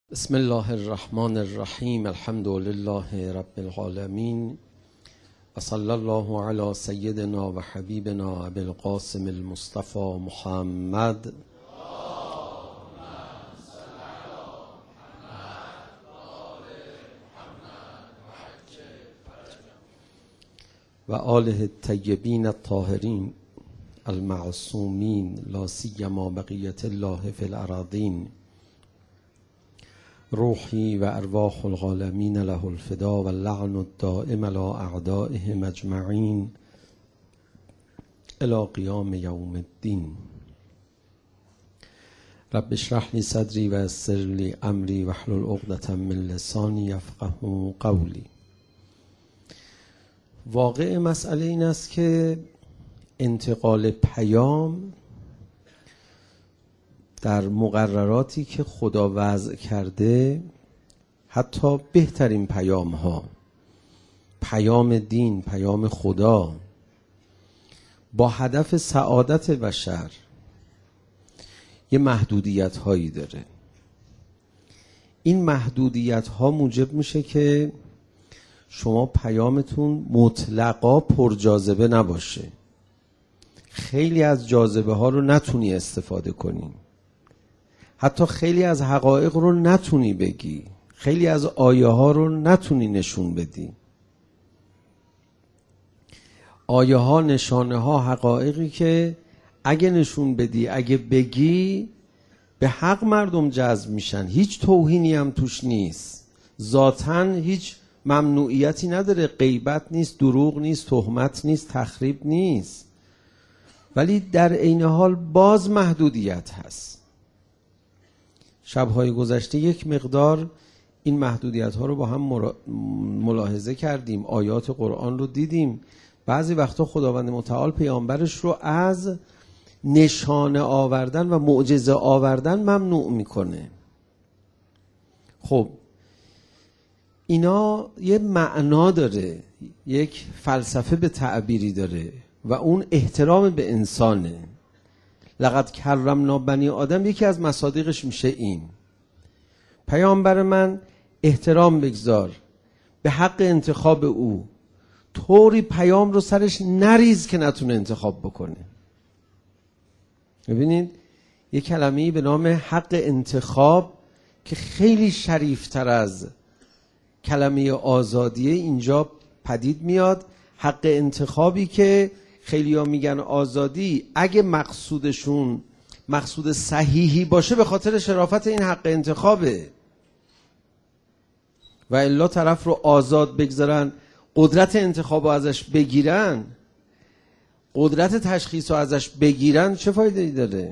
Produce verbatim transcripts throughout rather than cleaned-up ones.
بسم الله الرحمن الرحیم. الحمد لله رب العالمین و صلی الله علی سیدنا و حبیبنا ابی القاسم المصطفى محمد و آله الطیبین الطاهرین المعصومین لا سیما بقیة الله فی الأراضین. روحی و ارواح العالمین له الفدا و اللعن الدائم على اعدائهم اجمعین الی قیام یوم الدین. رب اشرح لی صدری و یسر لی امری واحلل عقدة من لسانی یفقهوا قولی. واقع مسئله این است که انتقال پیام در مقرراتی که خدا وضع کرده، حتی بهترین پیام ها، پیام دین، پیام خدا، با هدف سعادت بشر یه محدودیت هایی داره. این محدودیت ها موجب میشه که شما پیامتون مطلقا پرجاذبه نباشه، خیلی از جاذبه ها رو نتونی استفاده کنی، حتی خیلی از حقایق رو نتونی بگی، خیلی از آیه ها رو نتونی نشون بدی. آیه ها، نشانه ها، حقایقی که اگه نشون بدی، اگه بگی، به حق مردم جذب میشن. هیچ توهینی هم توش نیست، ذاتاً هیچ ممنوعیتی نداره، غیبت نیست، دروغ نیست، تهمت نیست، تخریب نیست، ولی در عین حال باز محدودیت هست. شب‌های گذشته یک مقدار این محدودیت ها رو با هم ملاحظه کردیم، آیات قرآن رو دیدیم. بعضی وقتا خداوند متعال پیامبرش رو از نشانه آوردن و معجزه آوردن ممنوع میکنه. خب اینا یه معنا داره، یک فلسفه به تعبیری داره و اون احترام به انسانه. لقد کرمنا بنی آدم یکی از مصادیقش میشه این: پیامبر من احترام بگذار به حق انتخاب او، طوری پیام رو سرش نریز که نتونه انتخاب بکنه. ببینید یک کلمه‌ای به نام حق انتخاب که خیلی شریفتر از کلمه آزادیه اینجا پدید میاد. حق انتخابی که خیلی ها میگن آزادی، اگه مقصودشون مقصود صحیحی باشه به خاطر شرافت این حق انتخابه، و الا طرف رو آزاد بگذارن، قدرت انتخاب رو ازش بگیرن، قدرت تشخیص رو ازش بگیرن، چه فایده ای داره؟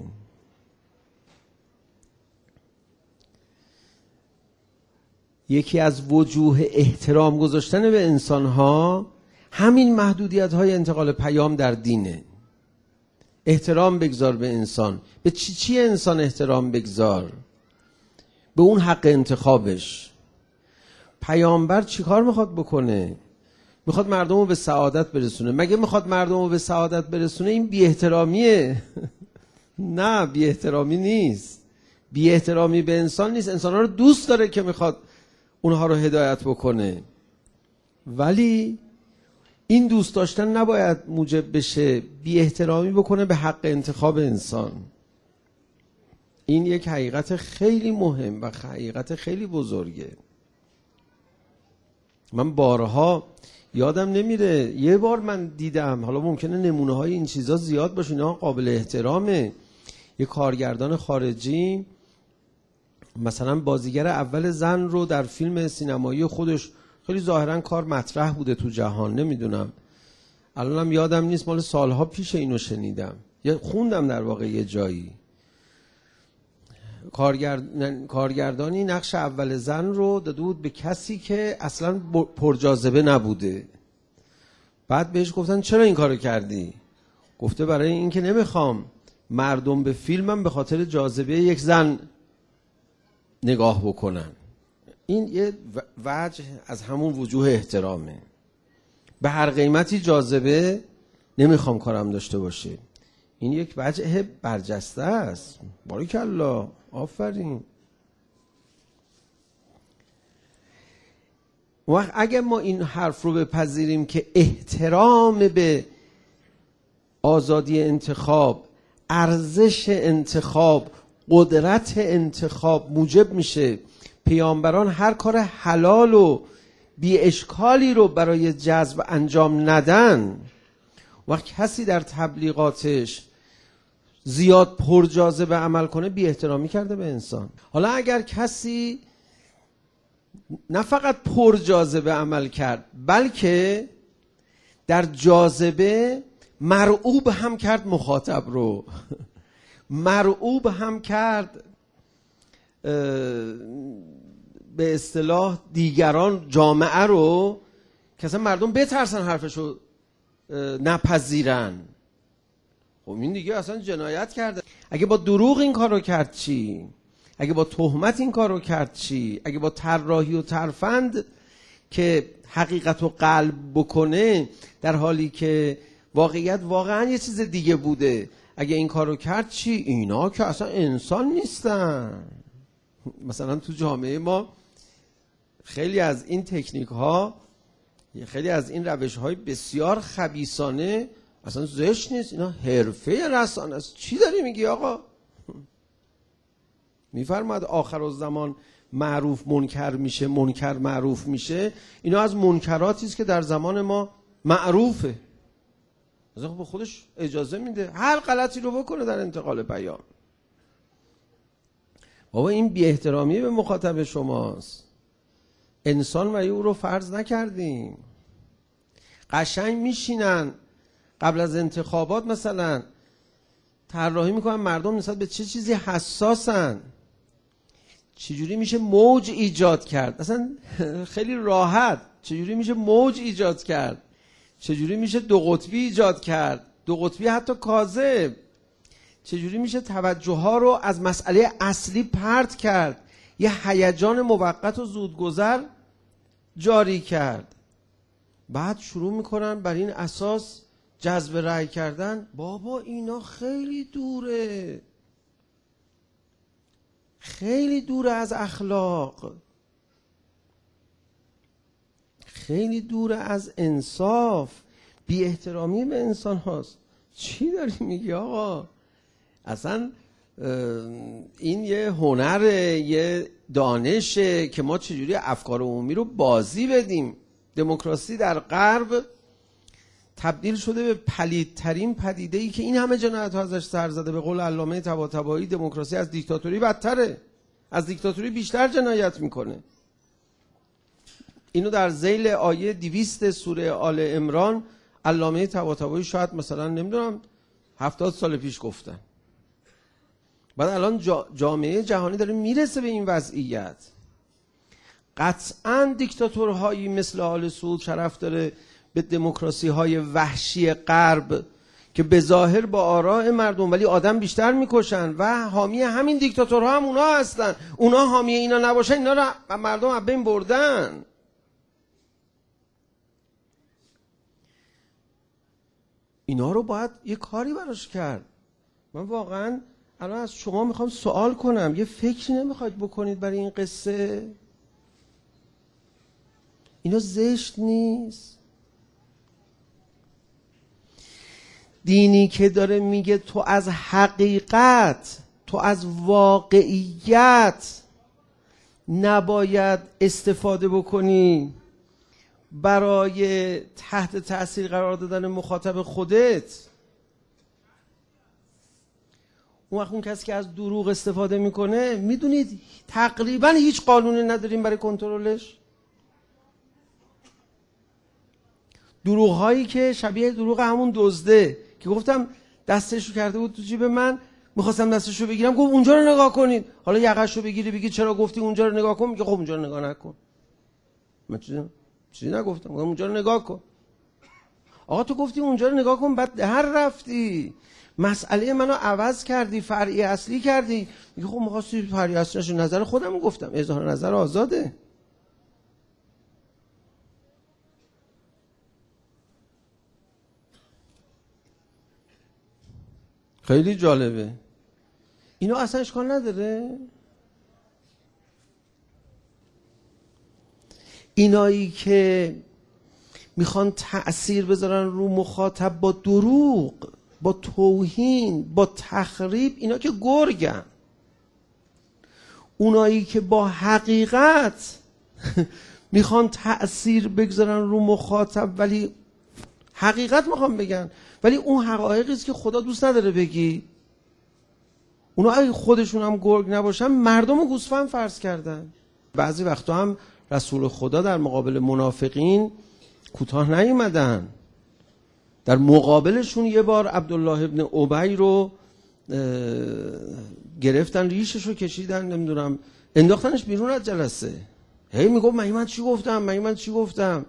یکی از وجوه احترام گذاشتن به انسانها همین محدودیت های انتقال پیام در دینه. احترام بگذار به انسان. به چی چی انسان احترام بگذار؟ به اون حق انتخابش. پیامبر چی کار میخواد بکنه؟ میخواد مردم رو به سعادت برسونه. مگه میخواد مردم رو به سعادت برسونه این بی احترامیه؟ نه، بی احترامی نیست. بی احترامی به انسان نیست. انسانها رو دوست داره که میخواد اونها رو هدایت بکنه، ولی این دوست داشتن نباید موجب بشه بی احترامی بکنه به حق انتخاب انسان. این یک حقیقت خیلی مهم و حقیقت خیلی بزرگه. من بارها یادم نمیره، یه بار من دیدم، حالا ممکنه نمونه های این چیزا زیاد باشه، اینا قابل احترامه. یه کارگردان خارجی مثلا بازیگر اول زن رو در فیلم سینمایی خودش، خیلی ظاهرا کار مطرح بوده تو جهان، نمیدونم الانم یادم نیست، مال سالها پیش اینو شنیدم یا خوندم در واقع یه جایی. کارگرد... کارگردانی نقش اول زن رو داده بود به کسی که اصلا پرجاذبه نبوده. بعد بهش گفتن چرا این کارو کردی؟ گفته برای اینکه نمیخوام مردم به فیلمم به خاطر جاذبه یک زن نگاه بکنن. این یه وجه از همون وجوه احترامه. به هر قیمتی جاذبه نمیخوام کارم داشته باشه. این یک وجه برجسته است. باریکالله، آفرین. وقت اگه ما این حرف رو بپذیریم که احترام به آزادی انتخاب، ارزش انتخاب، قدرت انتخاب موجب میشه پیامبران هر کار حلال و بی اشکالی رو برای جذب انجام ندن، وقت کسی در تبلیغاتش زیاد پرجاذبه عمل کنه بی احترامی کرده به انسان. حالا اگر کسی نه فقط پرجاذبه عمل کرد بلکه در جاذبه مرعوب هم کرد مخاطب رو مرعوب هم کرد به اصطلاح دیگران، جامعه رو، که اصلا مردم بترسن حرفشو نپذیرن، خب این دیگه اصلا جنایت کرده. اگه با دروغ این کارو کرد چی؟ اگه با تهمت این کارو کرد چی؟ اگه با طراحی و ترفند که حقیقت رو قلب بکنه در حالی که واقعیت واقعا یه چیز دیگه بوده، اگه این کارو کرد چی؟ اینا که اصلا انسان نیستن. مثلا تو جامعه ما خیلی از این تکنیک ها، خیلی از این روش های بسیار خبیثانه اصلا زشت نیست، اینا حرفه رسانه است. چی داری میگی آقا؟ میفرماد آخر الزمان معروف منکر میشه، منکر معروف میشه. اینا از منکراتی است که در زمان ما معروفه. مثلا به خودش اجازه میده هر غلطی رو بکنه در انتقال پیام. بابا این بی احترامی به مخاطب شماست. انسان و او رو فرض نکردیم. قشنگ میشینن قبل از انتخابات مثلا طراحی میکنن مردم نسبت به چه چیزی حساسن، چجوری میشه موج ایجاد کرد، اصلا خیلی راحت چجوری میشه موج ایجاد کرد، چجوری میشه دو قطبی ایجاد کرد، دو قطبی حتی کاذب، چجوری میشه توجه ها رو از مسئله اصلی پرت کرد، یه هیجان موقت و زودگذر جاری کرد. بعد شروع میکنن بر این اساس جذب رأی کردن. بابا اینا خیلی دوره، خیلی دوره از اخلاق، خیلی دوره از انصاف، بی احترامی به انسان هاست. چی داری میگی آقا؟ اصلا این یه هنره، یه دانشه که ما چجوری افکار عمومی رو بازی بدیم. دموکراسی در غرب تبدیل شده به پلیدترین پدیده‌ای که این همه جنایت ها ازش سر زده. به قول علامه طباطبایی دموکراسی از دیکتاتوری بدتره، از دیکتاتوری بیشتر جنایت میکنه. اینو در ذیل آیه دویست سوره آل عمران علامه طباطبایی شاید مثلا نمیدونم هفتاد سال پیش گفتن. بعد الان جا جامعه جهانی داره میرسه به این وضعیت. قطعاً دیکتاتورهایی مثل آل سعود شرف داره به دموکراسی های وحشی غرب که به ظاهر با آراء مردم ولی آدم بیشتر میکشن و حامی همین دیکتاتورها هم اونا هستن. اونا حامی اینا نباشن اینا رو مردم از بین بردن. اینا رو باید یه کاری براش کرد. من واقعا الان از شما میخوام سوال کنم، یه فکری نمیخواید بکنید برای این قصه؟ اینا زشت نیست؟ دینی که داره میگه تو از حقیقت، تو از واقعیت نباید استفاده بکنی برای تحت تأثیر قرار دادن مخاطب خودت. اون وقت اون کسی که از دروغ استفاده میکنه، میدونید تقریبا هیچ قانونی نداریم برای کنترلش. دروغ هایی که شبیه دروغ همون دزده که گفتم دستشو کرده بود تو جیب من، میخواستم دستشو بگیرم، گفت اونجا رو نگاه کنید. حالا یقهشو بگیری بگی چرا گفتی اونجا رو نگاه کن، میگه خب اونجا رو نگاه نکن. من چیزی چیزی نگفتم، گفتم اونجا رو نگاه کن. آقا تو گفتی اونجا رو نگاه کن، بعد هر رفتی مسئله منو عوض کردی، فرعی اصلی کردی. میگه خب می‌خواستی فرعی اصلیش نظر خودم گفتم، اظهار نظر آزاده. خیلی جالبه. اینا اصلا اشکال نداره. اینایی که میخوان تأثیر بذارن رو مخاطب با دروغ، با توهین، با تخریب، اینا که گرگن. اونایی که با حقیقت میخوان تأثیر بگذارن رو مخاطب ولی حقیقت میخوان بگن، ولی اون حقایقی است که خدا دوست نداره بگی. اونا اگه خودشون هم گرگ نباشن مردم رو گوسفند فرض کردن. بعضی وقتا هم رسول خدا در مقابل منافقین کوتاه نیومدن. در مقابلشون یه بار عبدالله ابن ابی رو گرفتن، ریشش رو کشیدن، نمیدونم انداختنش بیرون از جلسه. هی میگفت من من چی گفتم من من چی گفتم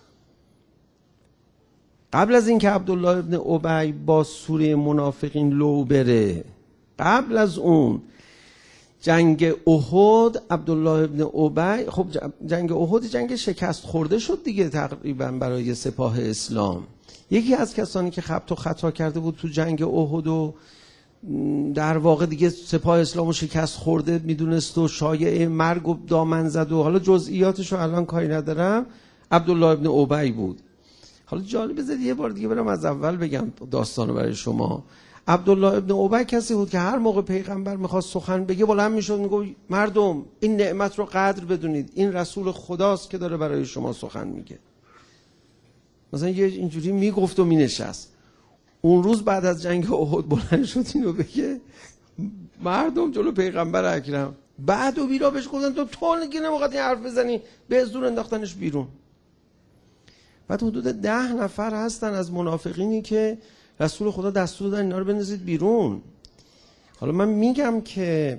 قبل از اینکه عبدالله ابن ابی با سوره منافقین لو بره، قبل از اون جنگ احد، عبدالله ابن ابی، خب جنگ احد جنگ شکست خورده شد دیگه تقریبا برای سپاه اسلام. یکی از کسانی که خبط و خطا کرده بود تو جنگ احد و در واقع دیگه سپاه اسلام رو شکست خورده میدونست و شایعه مرگ و دامن زد و حالا جزئیاتش رو الان کاری ندارم، عبدالله ابن ابی بود. حالا جالب بذارید یه بار دیگه برم از اول بگم داستانو برای شما. عبدالله ابن ابی کسی بود که هر موقع پیغمبر میخواست سخن بگه بلند میشد میگه مردم این نعمت رو قدر بدونید، این رسول خداست که داره برای شما سخن میگه. مثلا یه اینجوری میگفت و مینشست. اون روز بعد از جنگ احد بلند شد اینو بگه مردم جلو پیغمبر اکرم، بعد و بیرا بهش گفتن تو تو نگی نمیخواد این حرف بزنی، به زور انداختنش بیرون. بعد حدود ده نفر هستن از منافقینی که رسول خدا دستور دادن اینا رو بندازید بیرون. حالا من میگم که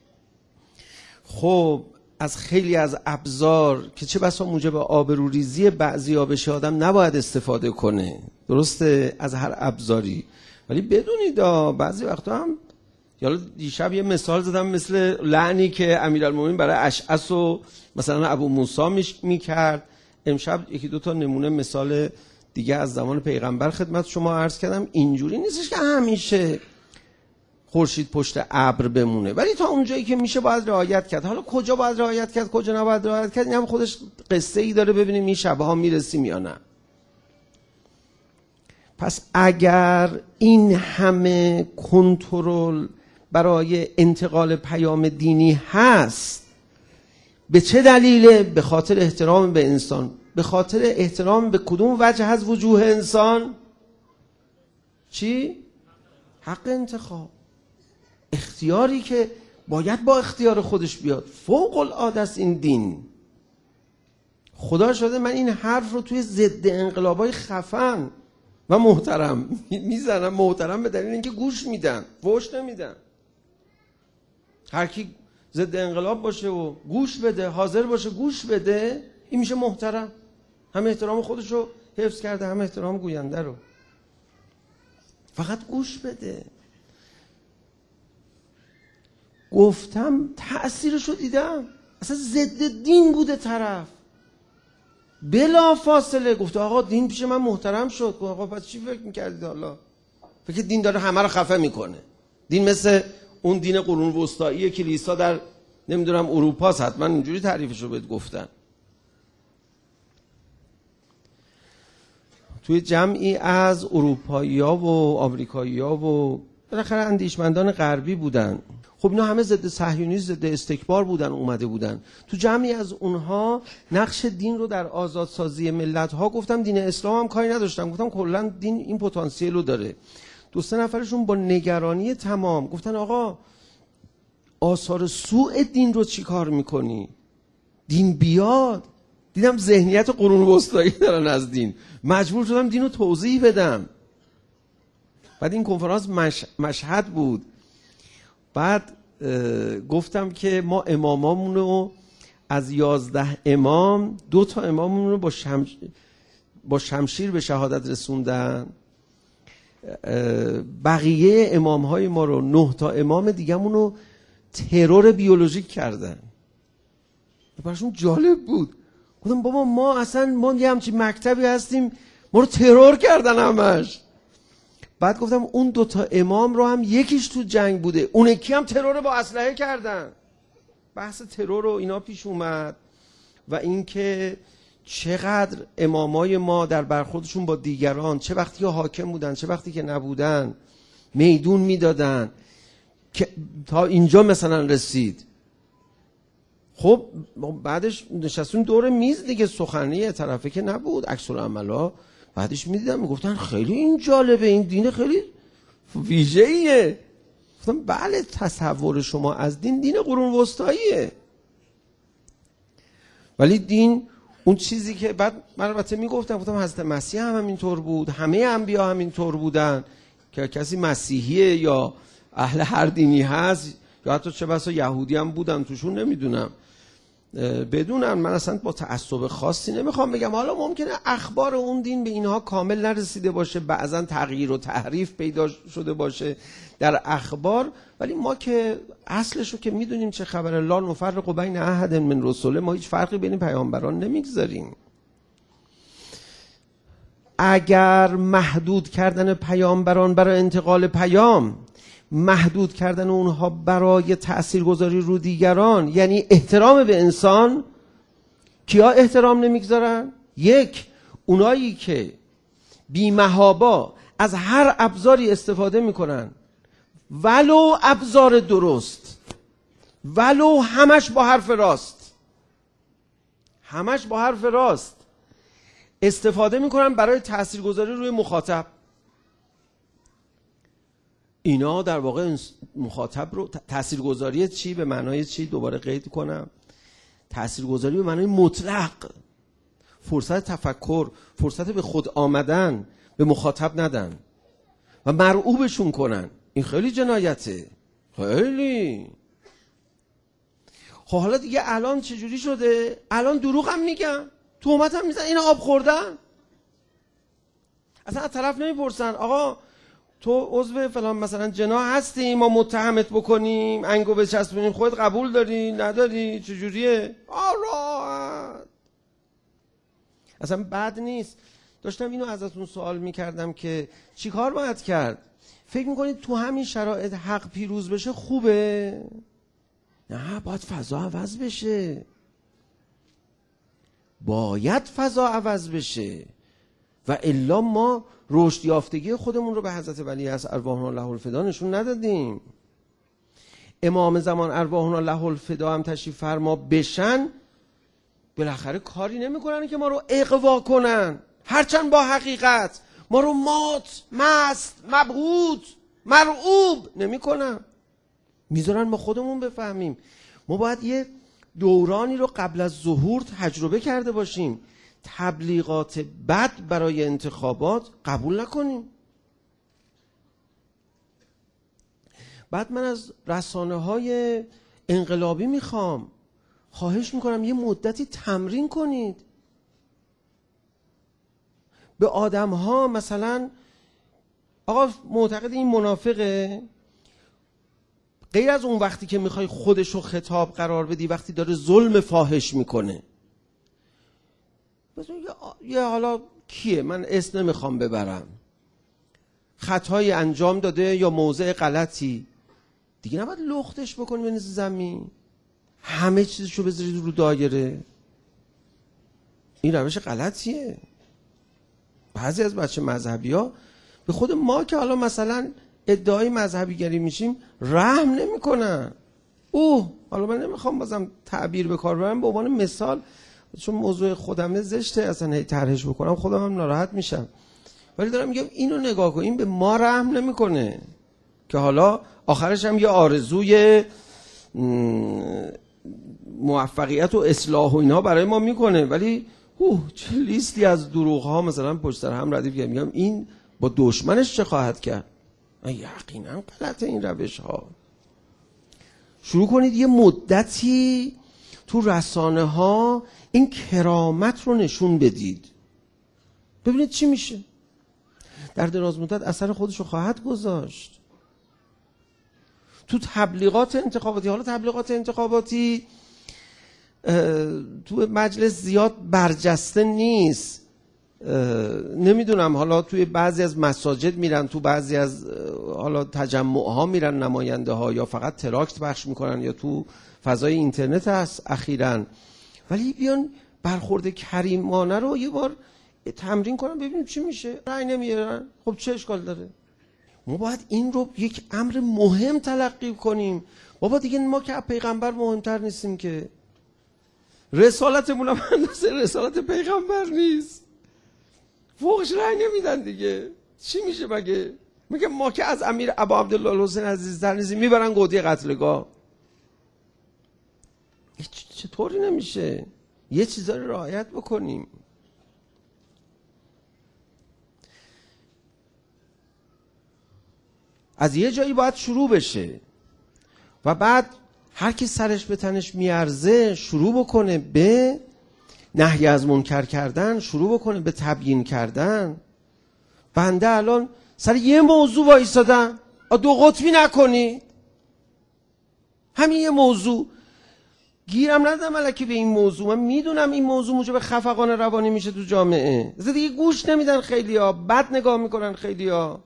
خب از خیلی از ابزار که چه بسا موجب آبروریزی بعضیا بشه آدم نباید استفاده کنه، درسته، از هر ابزاری، ولی بدونید بعضی وقتا هم، یالا دیشب یه مثال زدم مثل لعنی که امیرالمومنین برای اشعث و مثلا ابو موسی میکرد. امشب یکی دو تا نمونه مثال دیگه از زمان پیغمبر خدمت شما عرض کردم. اینجوری نیستش که همیشه خورشید پشت ابر بمونه، ولی تا اونجایی که میشه باید رعایت کرد. حالا کجا باید رعایت کرد کجا نباید رعایت کرد این هم خودش قصه ای داره، ببینیم این شبها میرسیم یا نه. پس اگر این همه کنترل برای انتقال پیام دینی هست، به چه دلیله؟ به خاطر احترام به انسان. به خاطر احترام به کدوم وجه از وجوه انسان؟ چی؟ حق انتخاب، اختیاری که باید با اختیار خودش بیاد. فوق العاده است این دین. خدا شده من این حرف رو توی ضد انقلابای خفن و محترم میزنم. محترم به دلیل اینکه گوش میدن، فوش نمیدن. هر کی ضد انقلاب باشه و گوش بده، حاضر باشه گوش بده، این میشه محترم. هم احترام خودش رو حفظ کرده، هم احترام گوینده رو. فقط گوش بده. گفتم تأثیرش رو دیدم، اصلا ضد دین بوده طرف، بلا فاصله گفته آقا دین پیش من محترم شد. آقا پس چی فکر میکردید؟ حالا فکر دین داره همه رو خفه میکنه؟ دین مثل اون دین قرون وسطایی کلیسا در نمیدونم اروپا، حتما اینجوری تعریفش رو بهت گفتن. توی جمعی از اروپایی‌ها و آمریکایی‌ها و بالاخره اندیشمندان غربی بودن. خب اینا همه ضد صهیونیسم، ضد استکبار بودن، اومده بودن. تو جمعی از اونها نقش دین رو در آزادسازی ملت‌ها گفتم، دین اسلام هم کاری نداشتم، گفتم کلا دین این پتانسیل رو داره. دو سه نفرشون با نگرانی تمام گفتن آقا آثار سوء دین رو چی کار میکنی؟ دین بیاد. دیدم ذهنیت قرون وسطایی دارن از دین، مجبور شدم دین رو توضیح بدم. بعد این کنفرانس مش... مشهد بود. بعد گفتم که ما امامامون رو از یازده امام دو تا اماممون رو با, شم... با شمشیر به شهادت رسوندن. بقیه امامهای ما رو، نه تا امام دیگه‌مون رو ترور بیولوژیک کردن. براشون جالب بود. گفتم بابا ما اصلا ما یه همچین مکتبی هستیم ما رو ترور کردن همش. بعد گفتم اون دو تا امام رو هم یکیش تو جنگ بوده، اون یکی هم ترور با اسلحه کردن. بحث ترور رو اینا پیش اومد و اینکه چقدر امامای ما در برخوردشون با دیگران، چه وقتی که حاکم بودن چه وقتی که نبودن، میدون میدادن که تا اینجا مثلا رسید. خب بعدش نشستون دور میز دیگه، سخنی طرفه که نبود، عکس العملا بعدش میدیدم میگفتن خیلی این جالبه، این دین خیلی ویژه‌ایه. گفتم بله، تصور شما از دین دین قرون وسطاییه، ولی دین اون چیزی که بعد من البته میگفتم گفتم حضرت مسیح هم همینطور بود، همه انبیا همینطور بودن که کسی مسیحیه یا اهل هر دینی هست یا حتی چه بسا یهودی هم بودن توشون، نمیدونم بدونن. من اصلا با تعصب خاصی نمیخوام بگم. حالا ممکنه اخبار اون دین به اینها کامل نرسیده باشه، بعضا تغییر و تحریف پیدا شده باشه در اخبار، ولی ما که اصلشو که میدونیم چه خبره، لا نفرق بین احد من رسله، ما هیچ فرقی بین پیامبران نمیگذاریم. اگر محدود کردن پیامبران برای انتقال پیام، محدود کردن اونها برای تأثیرگذاری رو دیگران یعنی احترام به انسان، کیا احترام نمیگذارن؟ یک، اونایی که بی‌محابا از هر ابزاری استفاده میکنن، ولو ابزار درست، ولو همش با حرف راست، همش با حرف راست استفاده میکنن برای تأثیرگذاری روی مخاطب. اینا در واقع مخاطب رو، تأثیرگذاری چی به معنای چی دوباره قید کنم، تأثیرگذاری به معنای مطلق، فرصت تفکر، فرصت به خود آمدن به مخاطب ندن و مرعوبشون کنن. این خیلی جنایته، خیلی. خب حالا دیگه الان چجوری شده؟ الان دروغ هم میگن، تهمت هم میزن، اینا آب خوردن. اصلا از طرف نمیپرسن آقا تو عضو فلان مثلا جناح هستی، ما متهمت بکنیم، انگو بچسبونیم، خودت قبول داری نداری، چجوریه؟ راحت، اصلا بد نیست. داشتم اینو ازتون سوال میکردم که چی کار باید کرد؟ فکر میکنید تو همین شرایط حق پیروز بشه خوبه؟ نه، باید فضا عوض بشه، باید فضا عوض بشه و الا ما رشد یافتگی خودمون رو به حضرت ولی از ارواحنا له الفدا نشون ندادیم. امام زمان ارواحنا له الفدا هم تشریف فرما بشن، بالاخره کاری نمیکنن که ما رو اغوا کنن، هرچند با حقیقت ما رو مات، مست، مبهوت، مرعوب نمیکنن، میذارن ما خودمون بفهمیم. ما باید یه دورانی رو قبل از ظهور تجربه کرده باشیم، تبلیغات بد برای انتخابات قبول نکنیم. بعد من از رسانه های انقلابی میخوام، خواهش میکنم یه مدتی تمرین کنید. به آدم ها مثلا آقا معتقد این منافقه، غیر از اون وقتی که میخوای خودشو خطاب قرار بدی، وقتی داره ظلم فاحش میکنه، یه حالا کیه من اسم نمیخوام ببرم، خطایی انجام داده یا موضع غلطی، دیگه نباید لختش بکنی بنز زمین، همه چیزشو بذارید رو دایره. این روش غلطیه. بعضی از بچه مذهبی ها به خود ما که حالا مثلا ادعای مذهبی گری میشیم رحم نمی کنن. اوه حالا من نمیخوام بازم تعبیر به کار ببرم، به عنوان مثال، چون موضوع خودمه زشته اصلا هی طرحش بکنم، خودم هم ناراحت میشم، ولی دارم میگم اینو نگاه کن، این به ما رحم نمیکنه که حالا آخرش هم یه آرزوی موفقیت و اصلاح و اینا برای ما میکنه، ولی اوه چه لیستی از دروغ ها مثلا پشت سر هم ردیف کرد. میگم این با دشمنش چه خواهد کرد؟ یقینا غلطه این روش ها. شروع کنید یه مدتی تو رسانه ها این کرامت رو نشون بدید، ببینید چی میشه. در دراز مدت اثر خودش رو خواهد گذاشت. تو تبلیغات انتخاباتی، حالا تبلیغات انتخاباتی تو مجلس زیاد برجسته نیست، نمیدونم، حالا توی بعضی از مساجد میرن، تو بعضی از حالا تجمع ها میرن نماینده ها، یا فقط تراکت پخش میکنن، یا تو فضای اینترنت هست اخیراً، ولی بیان برخورد کریمانه رو یه بار تمرین کنن ببینیم چی میشه. رأی نمیارن، خب چه اشکال داره؟ ما باید این رو یک امر مهم تلقی کنیم. بابا دیگه ما که پیغمبر مهمتر نیستیم که؟ رسالتمون هم اندازه رسالت پیغمبر نیست. فوقش رأی نمیدن دیگه. چی میشه مگه؟ میگه ما که از امیر ابا عبدالله الحسین عزیزتر نیستیم، میبرن گودی قتلگاه. چطوری نمیشه؟ یه چیزا رو رعایت بکنیم. از یه جایی باید شروع بشه و بعد هر کی سرش به تنش میارزه شروع بکنه به نهی از منکر کردن، شروع بکنه به تبیین کردن. بنده الان سر یه موضوع وایسادم، دو قطبی نکنی، همین یه موضوع. گیرم ندادم الکی به این موضوع، من میدونم این موضوع موجب خفقان روانی میشه تو جامعه، دیگه گوش نمیدن خیلیا، بد نگاه میکنن خیلیا.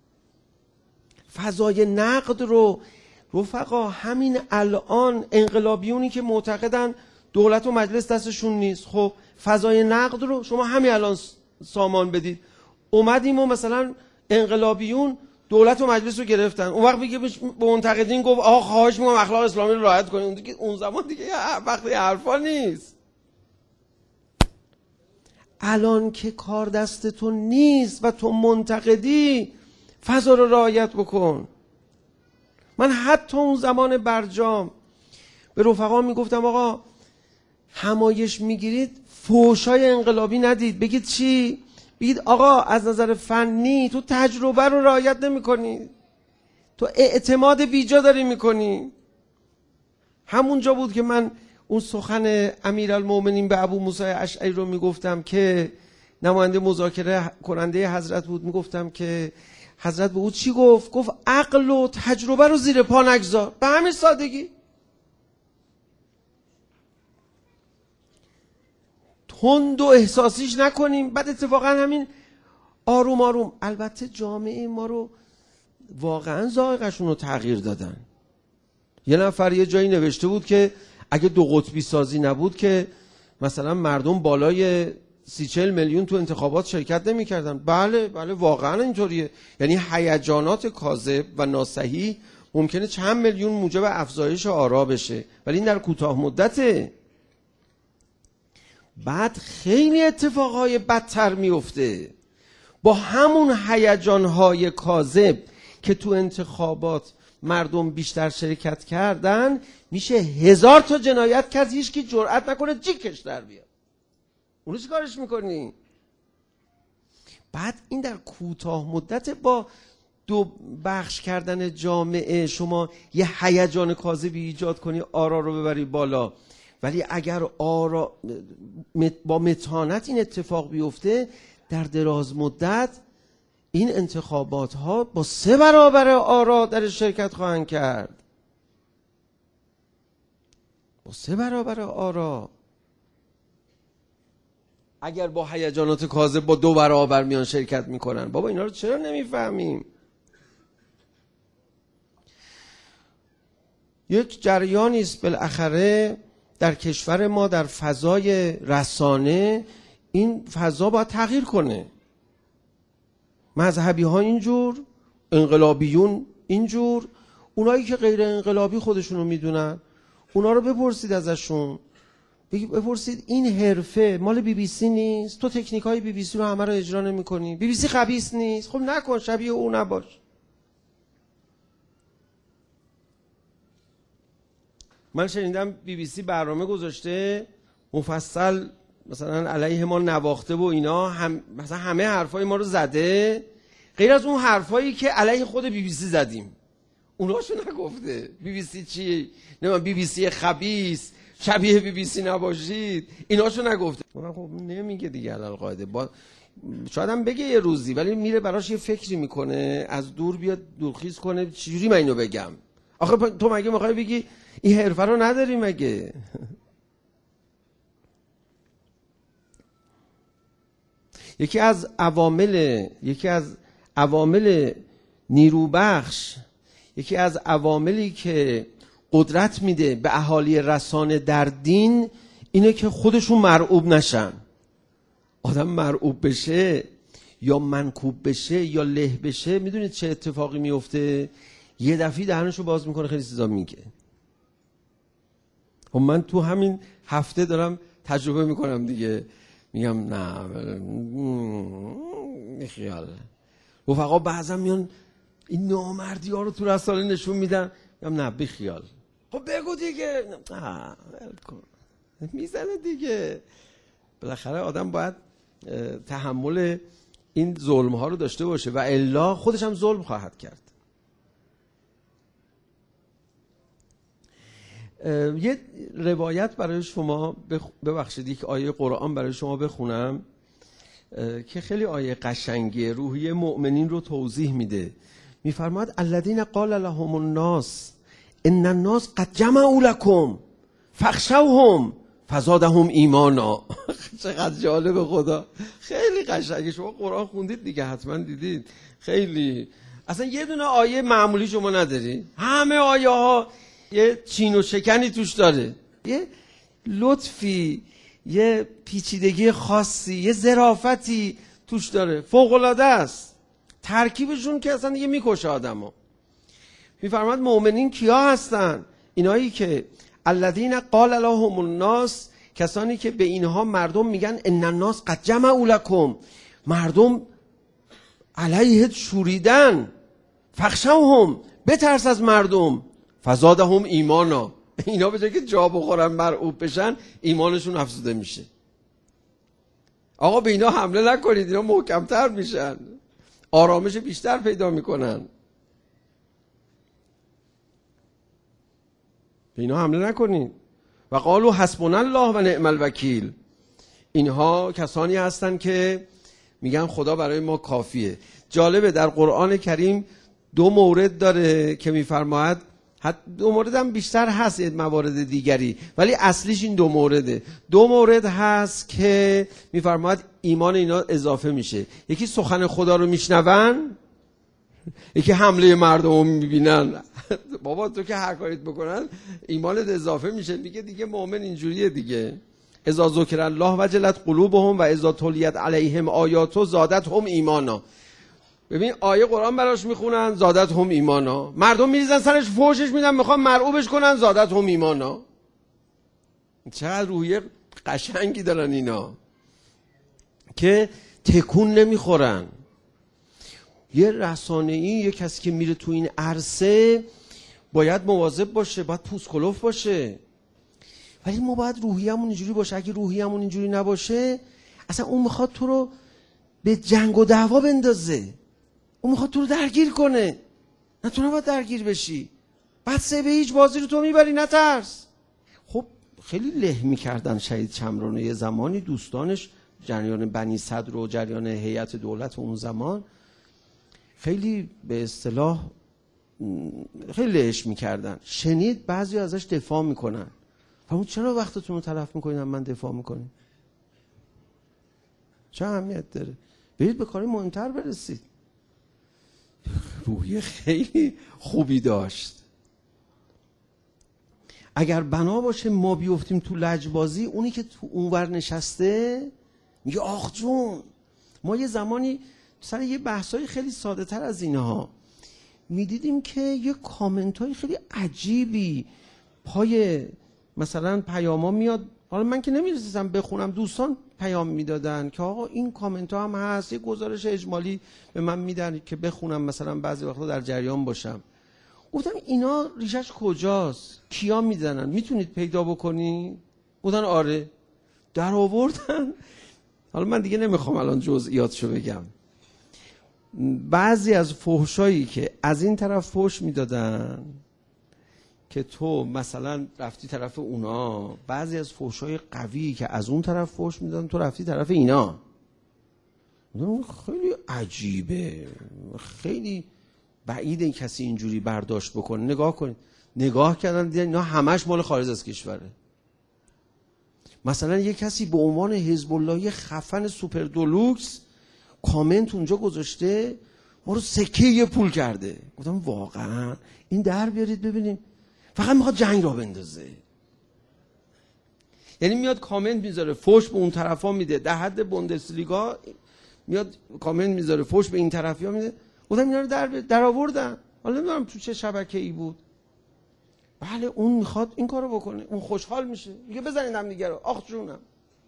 فضای نقد رو رفقا همین الان انقلابیونی که معتقدن دولت و مجلس دستشون نیست، خب فضای نقد رو شما همین الان سامان بدید. اومدیم و مثلا انقلابیون دولت و مجلس رو گرفتن، اون وقت میگه به منتقدین گفت آقا خواهش میکنم اخلاق اسلامی رو رعایت کنید. اون دیگه اون زمان دیگه وقتی حرفا نیست. الان که کار دست تو نیست و تو منتقدی، فضا رو رعایت بکن. من حتی اون زمان برجام به رفقا میگفتم آقا همایش میگیرید فحشای انقلابی ندید. بگید چی؟ بگید آقا از نظر فنی تو تجربه رو رعایت نمی کنی، تو اعتماد بیجا داری میکنی. همونجا بود که من اون سخن امیرالمومنین به ابو موسی اشعری رو میگفتم که نماینده مذاکره کننده حضرت بود. میگفتم که حضرت به او چی گفت؟ گفت عقل و تجربه رو زیر پا نگذار. به همین سادگی. تند و احساسیش نکنیم. بعد اتفاقا همین آروم آروم. البته جامعه ما رو واقعا ذائقه‌شون رو تغییر دادن. یه نفر یه جایی نوشته بود که اگه دو قطبی سازی نبود که مثلا مردم بالای سی چل میلیون تو انتخابات شرکت نمی کردن. بله بله واقعا اینطوریه. یعنی هیجانات کاذب و ناصحیح ممکنه چند میلیون موجب افزایش آرا بشه، ولی این در کوتاه مدته. بعد خیلی اتفاقهای بدتر میفته. با همون هیجانهای کاذب که تو انتخابات مردم بیشتر شرکت کردن، میشه هزار تا جنایت کرد، هیچ کی جرئت نکنه جیکش در بیاد. اونو چی کارش میکنی؟ بعد این در کوتاه مدت با دو بخش کردن جامعه شما یه هیجان کاذبی ایجاد کنی، آرا رو ببری بالا. ولی اگر آرا با متانت این اتفاق بیفته، در دراز مدت این انتخابات ها با سه برابر آرا در شرکت خواهند کرد. با سه برابر آرا. اگر با هیجانات کاذب با دو برابر میان شرکت میکنن. بابا اینا رو چرا نمیفهمیم؟ یک جریانی است بالاخره در کشور ما، در فضای رسانه، این فضا باید تغییر کنه. مذهبی ها اینجور، انقلابیون اینجور، اونایی که غیر انقلابی خودشونو میدونن، اونا رو بپرسید ازشون، بپرسید این حرفه مال بی بی سی نیست؟ تو تکنیک های بی بی سی رو همه رو اجرا نمی کنی؟ بی بی سی خبیث نیست؟ خب نکن، شبیه او نباش. من شنیدم بی بی سی برنامه گذاشته مفصل مثلا علیه ما نواخته و اینا، هم مثلا همه حرفای ما رو زده، غیر از اون حرفایی که علیه خود بی بی سی زدیم اوناشو نگفته. بی بی سی چی؟ نه بی بی سی خبیث، شبیه بی بی سی نباشید، ایناشو نگفته. خب نمیگه دیگه علل قاعده. با شاید هم بگه یه روزی، ولی میره براش یه فکری میکنه، از دور بیاد دورخیز کنه چجوری من اینو بگم. آخه تو مگه میخوای بگی این حرفه رو نداری مگه؟ یکی از عوامل یکی از عوامل نیروبخش، یکی از عواملی که قدرت میده به اهالی رسانه در دین، اینه که خودشون مرعوب نشن. آدم مرعوب بشه یا منکوب بشه یا له بشه، میدونید چه اتفاقی میفته؟ یه دفعه دهنشو باز میکنه، خیلی چیزا میگه. خب من تو همین هفته دارم تجربه میکنم دیگه، میگم نه خیال رفقا بعضا میان این نامردی ها رو تو رساله نشون میدن، میگم نه بخیال، خب بگو دیگه، نه میزنه دیگه. بالاخره آدم باید تحمل این ظلم ها رو داشته باشه و الا خودش هم ظلم خواهد کرد. یه روایت برای شما ببخشید، یک آیه قرآن برای شما بخونم که خیلی آیه قشنگیه، روحیه مؤمنین رو توضیح میده. میفرماد الذین قال لهم الناس ان الناس قد جمعوا لكم فاخشوهم فزادهم ایمانا. چقدر جالب خدا، خیلی قشنگه. شما قرآن خوندید دیگه، حتما دیدید. خیلی اصلا یه دونه آیه معمولی شما نداری، همه آیه ها یه چین و شکنی توش داره، یه لطفی، یه پیچیدگی خاصی، یه ظرافتی توش داره، فوق العاده است. ترکیبشون که اصلا دیگه میکشه آدمو. میفرماد مؤمنین کیا هستن؟ اینایی که الذین قال لهم الناس، کسانی که به اینها مردم میگن ان الناس قد جمعوا لكم، مردم علیه شوریدن، فخشوهم، بترس از مردم، فزادهم ایمانا، اینا به جای که جا بخورن مرعوب بشن ایمانشون افزوده میشه. آقا به اینا حمله نکنید، اینا محکمتر میشن، آرامش بیشتر پیدا میکنن. به اینا حمله نکنید. و قالوا حسبنا الله و نعم الوکیل، اینها کسانی هستن که میگن خدا برای ما کافیه. جالبه در قرآن کریم دو مورد داره که میفرماید، دو مورد هم بیشتر هست موارد دیگری، ولی اصلیش این دو مورده. دو مورد هست که میفرماید ایمان اینا اضافه میشه. یکی سخن خدا رو میشنون، یکی حمله مردم رو میبینن. بابا تو که هر کاریت بکنن ایمانت اضافه میشه. میگه دیگه مؤمن اینجوریه دیگه. اذا ذکر الله وجلت قلوبهم و اذا تلیت علیهم آیاته زادتهم ایمانا. ببین آیه قرآن براش میخونن، زادتهم ایمانا. مردم میریزن سرش فوشش میدن، میخوان مرعوبش کنن، زادتهم ایمانا. چقدر روحیه قشنگی دارن اینا که تکون نمیخورن. یه رسانه‌ای، یه کسی که میره تو این عرصه باید مواظب باشه، باید پوست کلوف باشه. ولی ما باید روحیه‌مون اینجوری باشه. اگه روحیه‌مون اینجوری نباشه، اصلا اون میخواد تو رو به جنگ و دعوا بندازه، اون میخواد تو رو درگیر کنه. نه تو نباید درگیر بشی. بعد سه به هیچ بازی رو تو میبری، نترس. خب خیلی له میکردن شهید چمران یه زمانی، دوستانش جریان بنی صدر و جریان هیئت دولت اون زمان خیلی به اصطلاح خیلی لهش میکردن. شنید بعضی ازش دفاع میکنن. فرمود چرا وقتتون رو تلف میکنین من دفاع میکنین؟ چه اهمیت داره؟ برید به کاری مهمتر برسید. روحیه خیلی خوبی داشت. اگر بنا باشه ما بیفتیم تو لجبازی، اونی که تو اونور نشسته میگه آخ جون. ما یه زمانی سر یه بحثای خیلی ساده تر از اینها میدیدیم که یه کامنت های خیلی عجیبی پای مثلا پیاما میاد. حالا من که نمیرسیدم بخونم، دوستان پیام میدادن که آقا این کامنت ها هم هست، یه گزارش اجمالی به من میدن که بخونم، مثلا بعضی وقتا در جریان باشم. گفتم اینا ریشش کجاست؟ کیا میزنن؟ میتونید پیدا بکنی؟ گفتن آره. در آوردن. حالا من دیگه نمیخوام الان جزئیاتشو بگم. بعضی از فحشایی که از این طرف فحش میدادن که تو مثلا رفتی طرف اونا، بعضی از فحشای قوی که از اون طرف فحش میدادن تو رفتی طرف اینا. خیلی عجیبه، خیلی بعیده کسی اینجوری برداشت بکنه. نگاه کنید، نگاه کردن دیدن اینا همش مال خارج از کشوره. مثلا یه کسی به عنوان حزب اللهی خفن سوپر دولوکس کامنت اونجا گذاشته، ما رو سکه یه پول کرده. گفتم واقعا این در بیارید ببینیم، فقط میخواد جنگ را بندازه. یعنی میاد کامنت میذاره، فوش به اون طرفا میده، در حد بوندسلیگا میاد کامنت میذاره، فوش به این طرفیا میده. گفتم اینا رو در در آوردن، حالا نمیدونم تو چه شبکه‌ای بود. بله اون میخواد این کارو بکنه، اون خوشحال میشه، میگه بزنید هم دیگه رو، آخ جونم.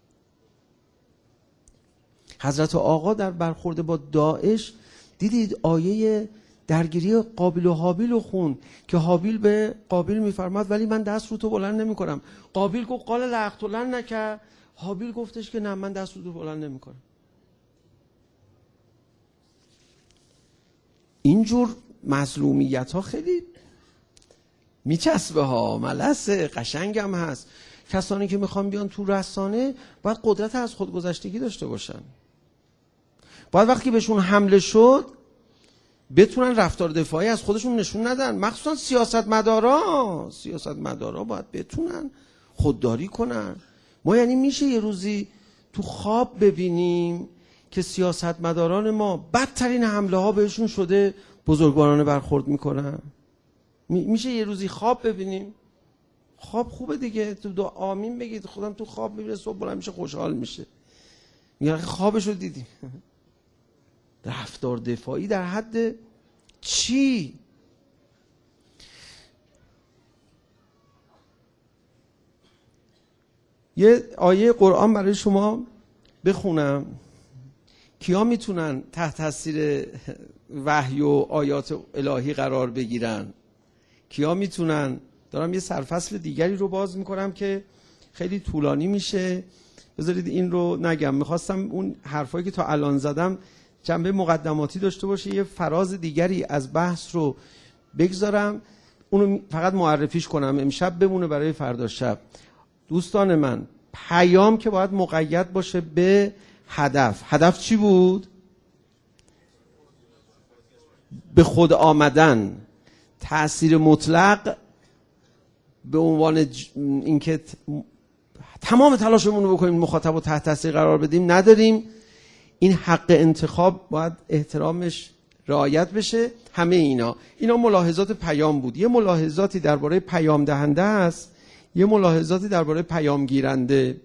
حضرت آقا در برخورد با داعش دیدید آیه درگیری قابیل و حابیل رو خوند که حابیل به قابیل میفرماد ولی من دست رو تو بلند نمی کنم. قابیل گفت قال لاقتلن نکه، حابیل گفتش که نه من دست رو تو بلند نمی کنم. اینجور مظلومیت ها خیلی میچسبه ها، ملسه، قشنگم هست. کسانی که میخوان بیان تو رسانه باید قدرت از خودگذشتگی داشته باشن، باید وقتی بهشون حمله شد بتونن رفتار دفاعی از خودشون نشون ندن. مخصوصا سیاستمدارا سیاستمدارا باید بتونن خودداری کنن. ما یعنی میشه یه روزی تو خواب ببینیم که سیاستمداران ما بدترین حمله ها بهشون شده بزرگوارانه برخورد میکنن؟ میشه یه روزی خواب ببینیم؟ خواب خوبه دیگه، تو دو آمین بگید خودم تو خواب میبینه صبح بلند میشه خوشحال میشه، میگه خوابش رو دیدیم. رفتار دفاعی در حد چی؟ یه آیه قرآن برای شما بخونم. کیا میتونن تحت تاثیر وحی و آیات الهی قرار بگیرن؟ کیا میتونن؟ دارم یه سرفصل دیگری رو باز میکنم که خیلی طولانی میشه، بذارید این رو نگم. میخواستم اون حرفایی که تا الان زدم جنبه مقدماتی داشته باشه، یه فراز دیگری از بحث رو بگذارم، اونو فقط معرفیش کنم، امشب بمونه برای فردا شب. دوستان من، پیام که باید مقید باشه به هدف. هدف چی بود؟ به خود آمدن، تأثیر مطلق به عنوان اینکه تمام تلاشمون رو بکنیم مخاطب رو تحت تاثیر قرار بدیم نداریم. این حق انتخاب باید احترامش رعایت بشه. همه اینا اینا ملاحظات پیام بود. یه ملاحظاتی درباره پیام دهنده است، یه ملاحظاتی درباره پیام گیرنده.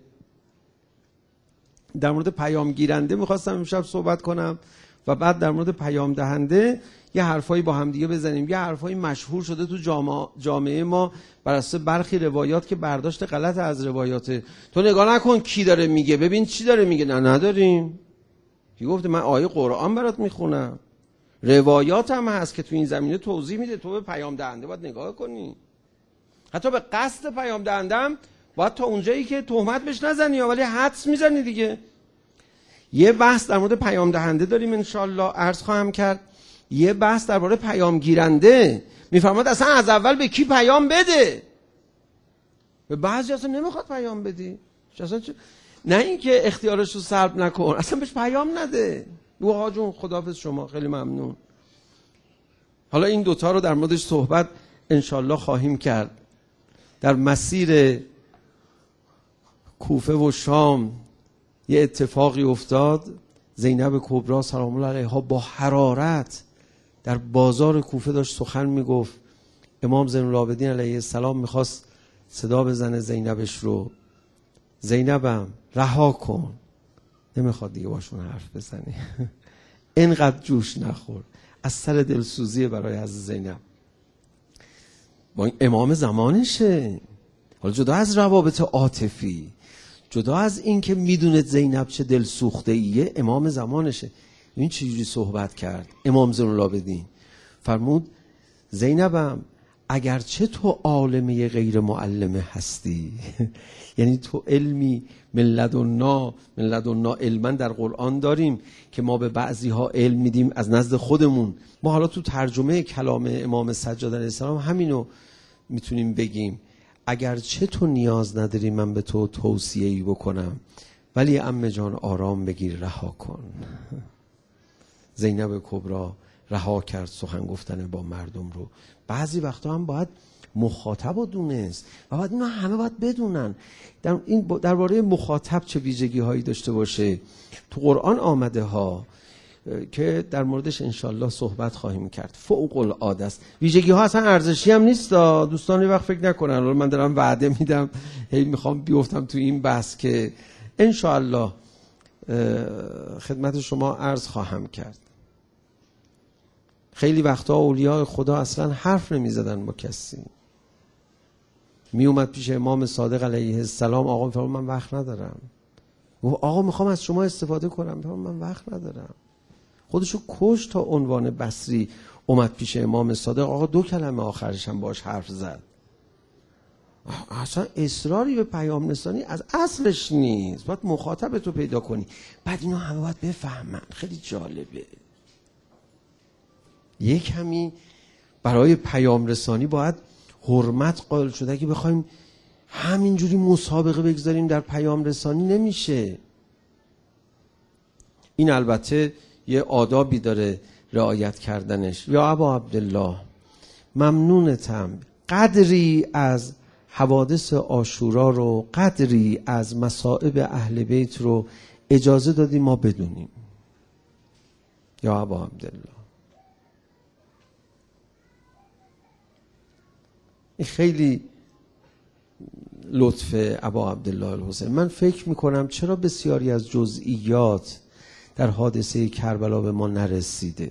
در مورد پیام گیرنده میخواستم امشب صحبت کنم و بعد در مورد پیام دهنده یه حرفایی با هم دیگه بزنیم. یه حرفایی مشهور شده تو جامعه, جامعه ما بر اساس برخی روایات که برداشت غلط از روایاته. تو نگاه نکن کی داره میگه، ببین چی داره میگه. نه نداریم. کی گفته؟ من آیه قرآن برات میخونم، روایات هم هست که تو این زمینه توضیح میده. تو به پیام دهنده باید نگاه کنی، حتی به قصد پیام دهنده هم باید تا اونجایی که تهمت بهش نزنی ولی حدس میزنی دیگه. یه بحث در مورد پیام دهنده داریم انشالله عرض خواهم کرد. یه بحث درباره پیام گیرنده. میفرماد اصلا از اول به کی پیام بده. به بعضی اصلا نمیخواد پیام بدی، اصلا چه؟ نه اینکه اختیارش رو سلب نکن، اصلا بهش پیام نده. آقا جون خداحافظ شما، خیلی ممنون. حالا این دوتا رو در موردش صحبت انشالله خواهیم کرد. در مسیر کوفه و شام یه اتفاقی افتاد. زینب کبرا سلام الله علیها با حرارت در بازار کوفه داشت سخن میگفت. امام زین العابدین علیه السلام میخواست صدا بزنه زینبش رو، زینبم رها کن، نمیخواد دیگه باشون حرف بزنی. اینقدر جوش نخور. از سر دلسوزی برای حضرت زینب. با امام زمانشه. حالا جدا از روابط عاطفی، جدا از این که میدونه زینب چه دل سوخته ایه، امام زمانشه. این چجوری صحبت کرد امام زین العابدین؟ فرمود زینبم اگرچه تو عالمه غیر معلمه هستی، یعنی تو علمی من لدنا من لدنا علما در قرآن داریم که ما به بعضی ها علم میدیم از نزد خودمون. ما حالا تو ترجمه کلام امام سجاد علیه السلام همینو میتونیم بگیم. اگرچه تو نیاز نداری من به تو توصیه‌ای بکنم، ولی عمه جان آرام بگیر، رها کن. زینب کبرا رها کرد سخن گفتن با مردم رو. بعضی وقتا هم باید مخاطب رو دونست و باید اینا همه باید بدونن در این درباره مخاطب چه ویژگی هایی داشته باشه. تو قرآن آمده ها که در موردش انشالله صحبت خواهیم کرد. فوق العاده است. ویژگی ها اصلا ارزشی هم نیست. دوستان یه وقت فکر نکنن حالا من دارم وعده میدم هی میخوام بیفتم تو این بحث که انشالله خدمت شما عرض خواهم کرد. خیلی وقتا اولیاء خدا اصلا حرف نمیزدن با کسی. می اومد پیش امام صادق علیه السلام، آقا میفرمود من وقت ندارم. گفت آقا میخوام از شما استفاده کنم. من وقت ندارم. خودشو کش تا عنوان بصری اومد پیش امام صادق. آقا دو کلمه آخرش هم باش حرف زد. اصلا اصراری به پیام رسانی از اصلش نیست. باید مخاطب تو پیدا کنی. بعد اینو همه باید بفهمن. خیلی جالبه. یک کمی برای پیام رسانی باید حرمت قائل شده که بخوایم همینجوری مسابقه بگذاریم در پیام رسانی نمیشه. این البته یه آدابی داره رعایت کردنش. یا ابا عبدالله ممنونتم قدری از حوادث عاشورا رو، قدری از مصائب اهل بیت رو اجازه دادی ما بدونیم. یا ابا عبدالله این خیلی لطف ابا عبدالله الحسین. من فکر میکنم چرا بسیاری از جزئیات در حادثه کربلا به ما نرسیده.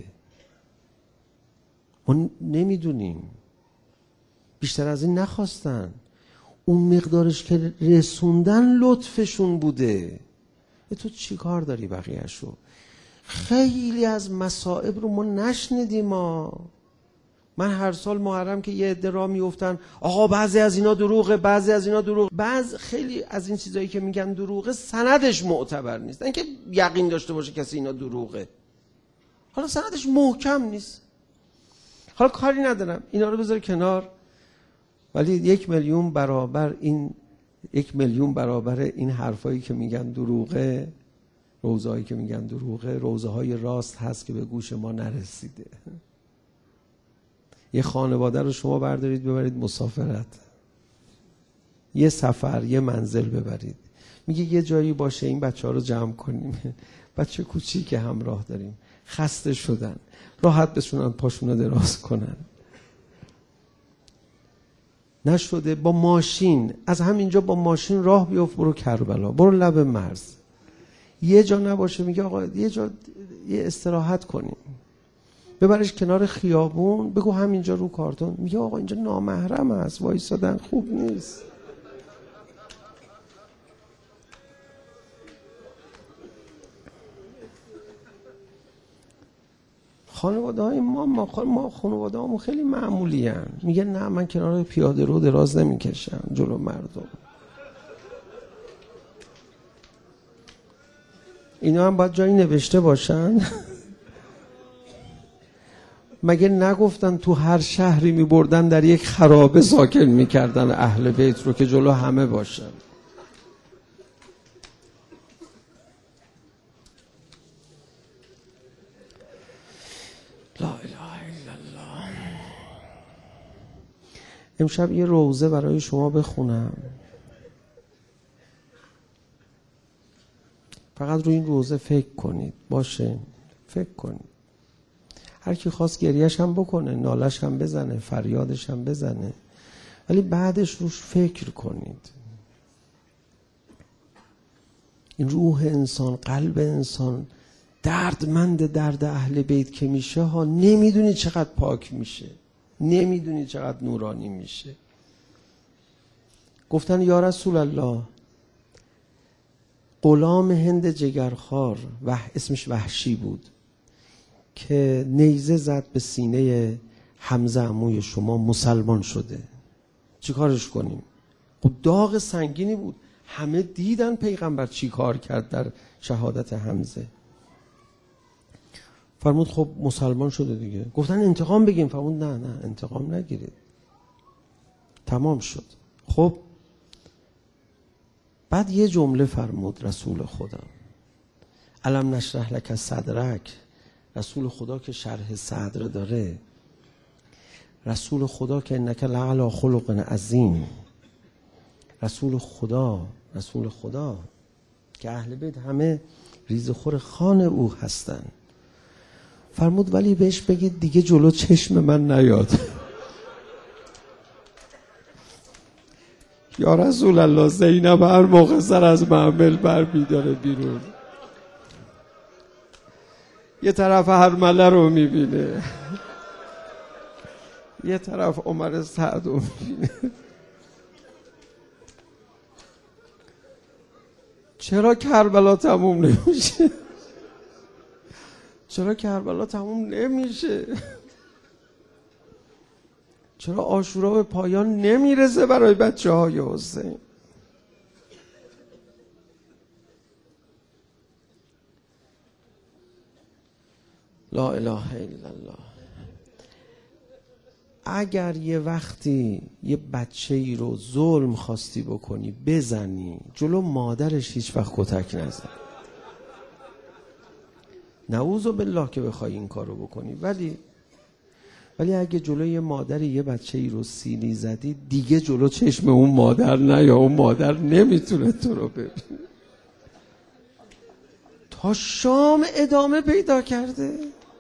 ما نمیدونیم. بیشتر از این نخواستن. اون مقدارش که رسوندن لطفشون بوده. تو چی کار داری بقیه‌شو؟ خیلی از مصائب رو ما نشنیدیم. ما من هر سال محرم که یه عده راه میافتن آقا بعضی از اینا دروغه، بعضی از اینا دروغ، بعض خیلی از این چیزایی که میگن دروغه سندش معتبر نیست. اینکه یقین داشته باشه کسی اینا دروغه، حالا سندش محکم نیست. حالا کاری ندارم، اینا رو بذار کنار، ولی یک میلیون برابر این یک میلیون برابر این حرفایی که میگن دروغه، روزهایی که میگن دروغه، روزهای راست هست که به گوش ما نرسیده. یه خانواده رو شما بردارید ببرید مسافرت، یه سفر، یه منزل ببرید، میگه یه جایی باشه این بچه ها رو جمع کنیم، بچه کوچیک که همراه داریم، خسته شدن، راحت بشونن پاشونو دراز کنن، نشده با ماشین، از همینجا با ماشین راه بیفت برو کربلا، برو لب مرز، یه جا نباشه میگه آقا یه جا یه استراحت کنیم، ببرش کنار خیابون، بگو همینجا رو کارتون، میگه آقا اینجا نامحرم است، وایسادن خوب نیست. خانواده های ما ما, ما خانواده همون خیلی معمولی هن. میگه نه من کنار پیاده رو دراز نمی کشم جلو مردم. اینا هم باید جایی نوشته باشن. مگه نگفتن تو هر شهری می بردن در یک خرابه ساکن می کردن اهل بیت رو که جلو همه باشن. لا اله الا الله. امشب یه روزه برای شما بخونم، فقط روی این روزه فکر کنید، باشه فکر کنید. هر کی خواست گریهش هم بکنه، نالش هم بزنه، فریادش هم بزنه، ولی بعدش روش فکر کنید. این روح انسان، قلب انسان دردمند درد اهل بیت که میشه ها، نمیدونی چقدر پاک میشه، نمیدونی چقدر نورانی میشه. گفتن یا رسول الله غلام هند جگرخوار، وح اسمش وحشی بود، که نیزه زد به سینه حمزه عموی شما، مسلمان شده، چی کارش کنیم؟ خب داغ سنگینی بود، همه دیدن پیغمبر چی کار کرد در شهادت حمزه. فرمود خب مسلمان شده دیگه. گفتن انتقام بگیم، فرمود نه نه انتقام نگیرید، تمام شد. خب بعد یه جمله فرمود رسول خدا، الم نشرح لک صدرک. رسول خدا که شرح صدر داره، رسول خدا که انک لعلی خلق عظیم، رسول خدا رسول خدا که اهل بیت همه ریزخور خوان او هستن، فرمود ولی بهش بگید دیگه جلو چشم من نیاد. یا رسول الله، زینب هر موقع سر از محمل بر می‌داره بیرون، یه طرف هرمله رو میبینه، یه طرف عمر سعد رو میبینه. چرا کربلا تموم نمیشه؟ چرا کربلا تموم نمیشه؟ چرا عاشورا به پایان نمیرسه برای بچه های حسین؟ لا اله الا الله. اگر یه وقتی یه بچه ای رو ظلم خواستی بکنی، بزنی، جلو مادرش هیچ وقت کتک نزن. نعوذ بالله که بخوای این کار رو بکنی، ولی ولی اگه جلوی یه مادری یه بچه ای رو سیلی زدی، دیگه جلو چشم اون مادر نه، یا اون مادر نمیتونه تو رو ببینه. تا شام ادامه پیدا کرده،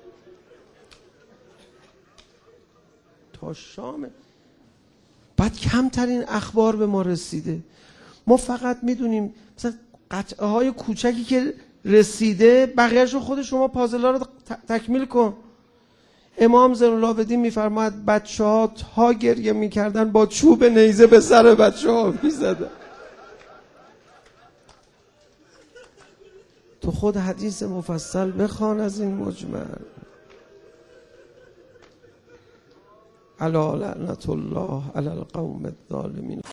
تا شام. بعد کمترین اخبار به ما رسیده. ما فقط میدونیم مثلا قطعه های کوچکی که رسیده، بقیه‌اش رو خود شما پازل‌ها رو تکمیل کن. امام زین العابدین میفرماید بچه ها تا گریه میکردن با چوب نیزه به سر بچه ها میزدن. تو خود حدیث مفصل بخوان از این مجمل. الا لعنت الله علی القوم الظالمین.